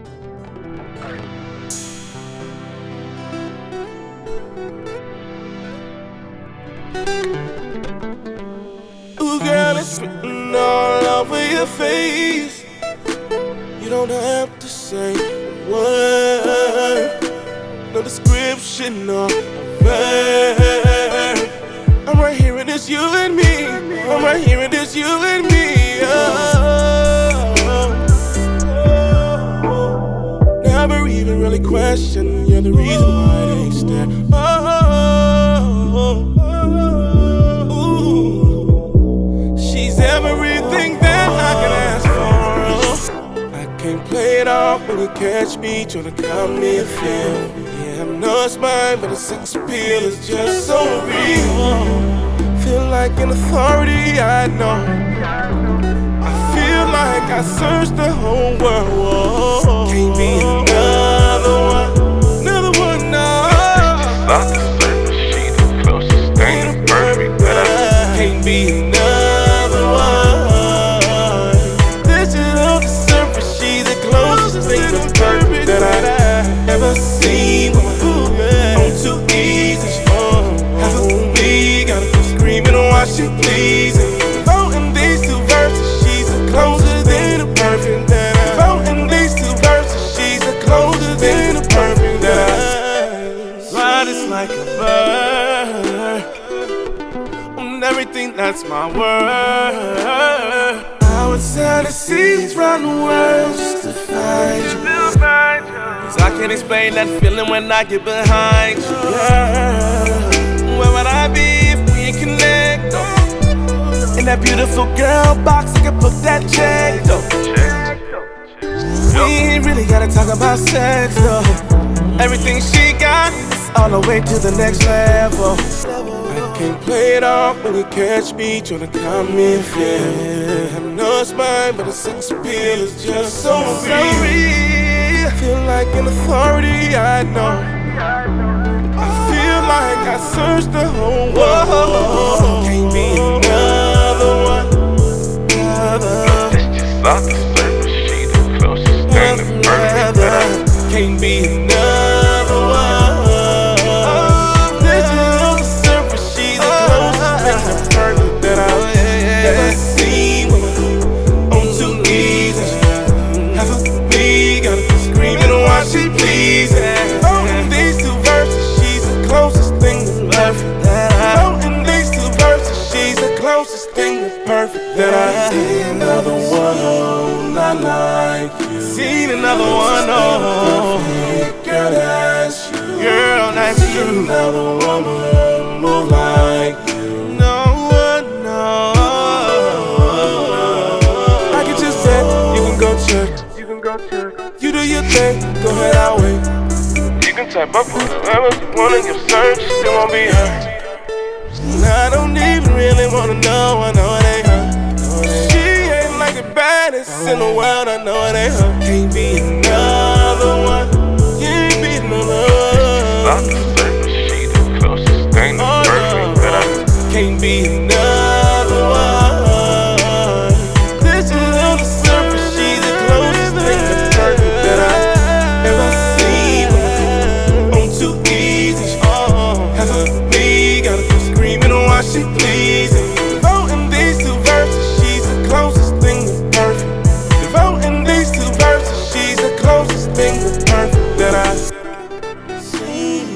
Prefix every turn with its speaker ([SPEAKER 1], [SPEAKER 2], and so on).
[SPEAKER 1] Ooh, girl, it's written all over your face. You don't have to say a word, no description or a verb. I'm right here and it's you and me. I'm right here and it's you and me. Never even really question. You're the reason why they stare. She's everything that I can ask for. I can't play it off when you catch me trying to calm me a feel. Yeah, I know it's mine, but the sex appeal is just so real. Feel like an authority, I know. I feel like I searched the whole world. Can't be another one, no.
[SPEAKER 2] About to slip, she the closest thing to perfect that I
[SPEAKER 1] can't be another one. This is on the surface, she's the closest thing to perfect that I ever seen. On too easy, half of me gotta go screaming while she pleasing. Voting these two verses, she's the closest thing to perfect that I. Voting these two verses, she's the closest thing to perfect that I. Fly just like a bird on everything that's my word. I would sell the seas round the world just to find you. Cause I can't explain that feeling when I get behind you. Yeah. Where would I be if we ain't connect? In that beautiful girl box, I can put that check though. We ain't really gotta talk about sex though. Everything she got is all the way to the next level. I can't play it off when you catch me trying to calm me a feel. I know it's mine, but the sex appeal is just so real. Feel like an authority, I know. I feel like I searched the whole world. Can't be another one.
[SPEAKER 2] It's just about to slip, she the closest thing to perfect that I
[SPEAKER 1] can't be another one. This is on the surface, she's the closest thing to perfect that I've ever seen. On too easy, half of me gotta be screaming while she pleasing. Voting these two verses, she's the closest thing to perfect that I. Voting these two verses, she's the closest thing to perfect that I. See another one, oh, not like you. Seen another one, oh, girl, that's you. Girl, that's you. Another woman move like you. No, no. I can just say you can go check. You do your thing, go ahead, I'll wait.
[SPEAKER 2] You can type up whatever you want in your search, still won't be her.
[SPEAKER 1] I don't even really wanna know, I know it ain't her. She ain't like the baddest in the world, I know it ain't her. Can't be another one, can't be another
[SPEAKER 2] About to
[SPEAKER 1] one.
[SPEAKER 2] slip, she the closest thing to perfect that I
[SPEAKER 1] Can't be another one. This is on the surface, she's the closest thing to perfect that I ever seen. On too easy, half of me gotta go screaming while she pleasing. Voting these two verses, she's the closest thing to perfect. Voting these two verses, she's the closest thing to perfect that I seen.